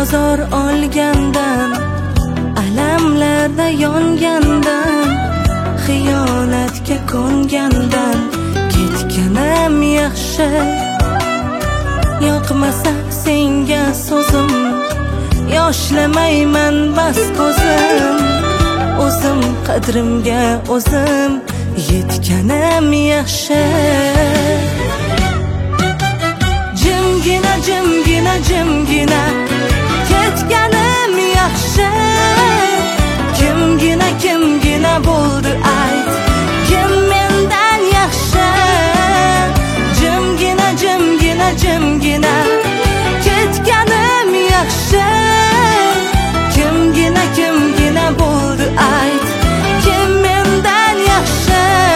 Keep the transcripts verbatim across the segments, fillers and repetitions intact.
ozor olgandan, alamlarda yongandan, xiyonatga ko'ngandan ketganim yaxshi. Yoqmasa senga so'zim, yoshlamayman bas ko'zim. O'zim qadrimga o'zim yetganim yaxshi. Jimgina jimgina jimgina ketganim yaxshi. Kimgina kimgina bo'ldi ayt, kim mendan yaxshi. Jimgina jimgina jimgina ketganim yaxshi. Kimgina kimgina bo'ldi ayt, kim mendan yaxshi.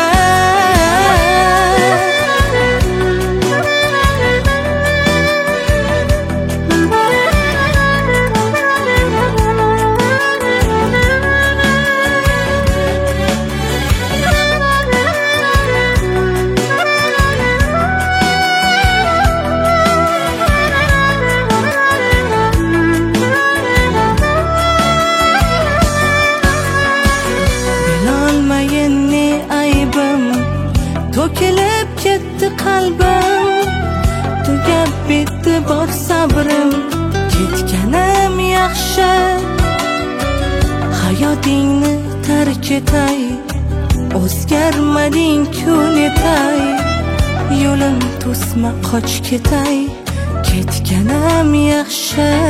To'kilib ketdi qalbim, tugab bitdi bor sabrim. Ketganim yaxshi. Hayotingni tark etay, o'zgarmading kun etay. Yo'lim to'sma qoch ketay, ketganim yaxshi.